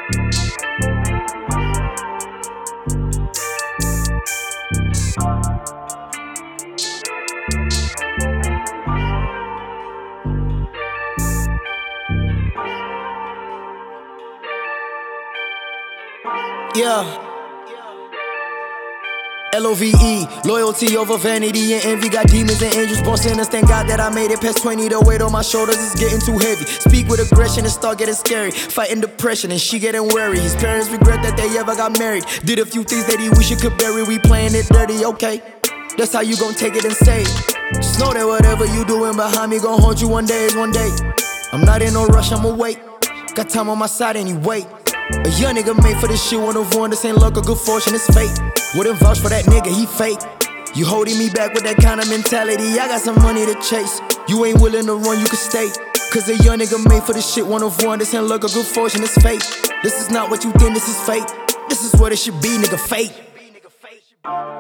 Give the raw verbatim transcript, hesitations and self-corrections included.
Yeah. L O V E, loyalty over vanity and envy. Got demons and angels born sinners. Thank God that I made it past twenty. The weight on my shoulders is getting too heavy. Speak with aggression and start getting scary. Fighting depression and she getting worried. His parents regret that they ever got married. Did a few things that he wish he could bury. We playing it dirty, okay? That's how you gon' take it and say it. Just know that whatever you doing behind me gon' haunt you one day is one day. I'm not in no rush, I'ma wait. Got time on my side anyway. A young nigga made for this shit, one of one. This ain't luck or good fortune, it's fate. Wouldn't vouch for that nigga, he fake. You holding me back with that kind of mentality. I got some money to chase. You ain't willing to run, you can stay. Cause a young nigga made for this shit, one of one. This ain't luck or good fortune, it's fate. This is not what you think, this is fate. This is what it should be, nigga, fate.